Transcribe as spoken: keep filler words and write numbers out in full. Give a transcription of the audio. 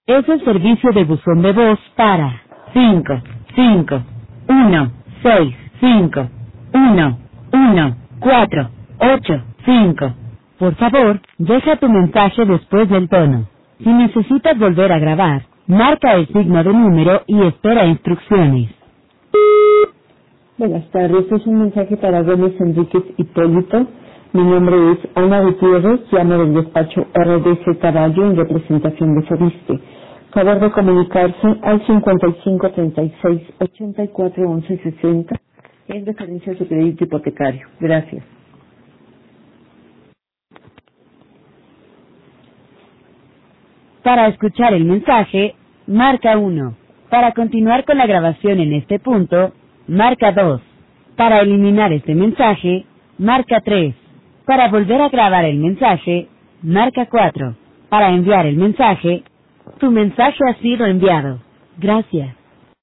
Es el servicio de buzón de voz para cinco, cinco, uno, seis, cinco, uno, uno, cuatro, ocho, cinco. Por favor, deja tu mensaje después del tono. Si necesitas volver a grabar, marca el signo de número y espera instrucciones. Buenas tardes, es un mensaje para Gómez Enríquez Hipólito. Mi nombre es Ana Gutiérrez, llamo del despacho R D C Caballo en representación de Fobiste. Favor de comunicarse al cincuenta y cinco, treinta y seis, ochenta y cuatro, once, sesenta en referencia a su crédito hipotecario. Gracias. Para escuchar el mensaje, marca uno. Para continuar con la grabación en este punto, marca dos. Para eliminar este mensaje, marca tres. Para volver a grabar el mensaje, marca cuatro. Para enviar el mensaje, tu mensaje ha sido enviado. Gracias.